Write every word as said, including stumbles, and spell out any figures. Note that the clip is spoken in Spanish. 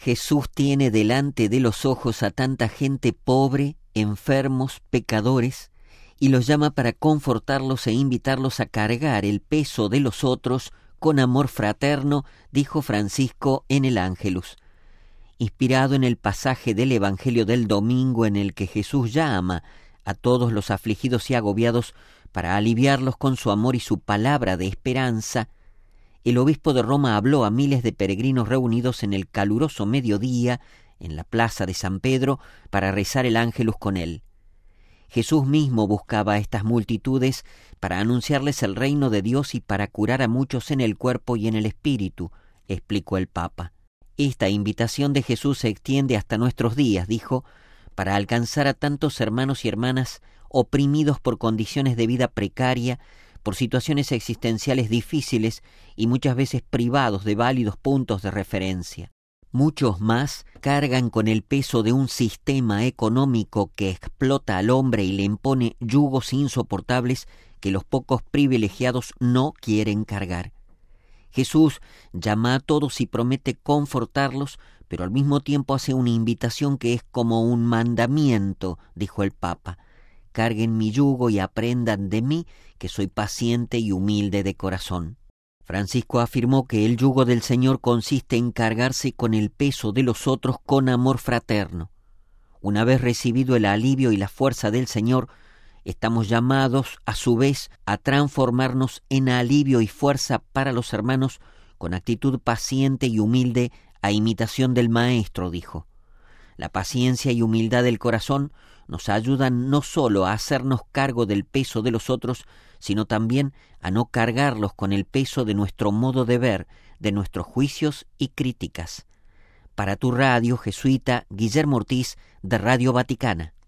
Jesús tiene delante de los ojos a tanta gente pobre, enfermos, pecadores, y los llama para confortarlos e invitarlos a cargar el peso de los otros con amor fraterno, dijo Francisco en el Ángelus. Inspirado en el pasaje del Evangelio del domingo en el que Jesús llama a todos los afligidos y agobiados para aliviarlos con su amor y su palabra de esperanza, el obispo de Roma habló a miles de peregrinos reunidos en el caluroso mediodía en la plaza de San Pedro para rezar el Ángelus con él. Jesús mismo buscaba a estas multitudes para anunciarles el reino de Dios y para curar a muchos en el cuerpo y en el espíritu, explicó el Papa. Esta invitación de Jesús se extiende hasta nuestros días, dijo, para alcanzar a tantos hermanos y hermanas oprimidos por condiciones de vida precaria, por situaciones existenciales difíciles y muchas veces privados de válidos puntos de referencia. Muchos más cargan con el peso de un sistema económico que explota al hombre y le impone yugos insoportables que los pocos privilegiados no quieren cargar. Jesús llama a todos y promete confortarlos, pero al mismo tiempo hace una invitación que es como un mandamiento, dijo el Papa. Carguen mi yugo y aprendan de mí, que soy paciente y humilde de corazón. Francisco afirmó que el yugo del Señor consiste en cargarse con el peso de los otros con amor fraterno. Una vez recibido el alivio y la fuerza del Señor, estamos llamados, a su vez, a transformarnos en alivio y fuerza para los hermanos con actitud paciente y humilde a imitación del Maestro, dijo. La paciencia y humildad del corazón nos ayudan no solo a hacernos cargo del peso de los otros, sino también a no cargarlos con el peso de nuestro modo de ver, de nuestros juicios y críticas. Para tu radio jesuita, Guillermo Ortiz, de Radio Vaticana.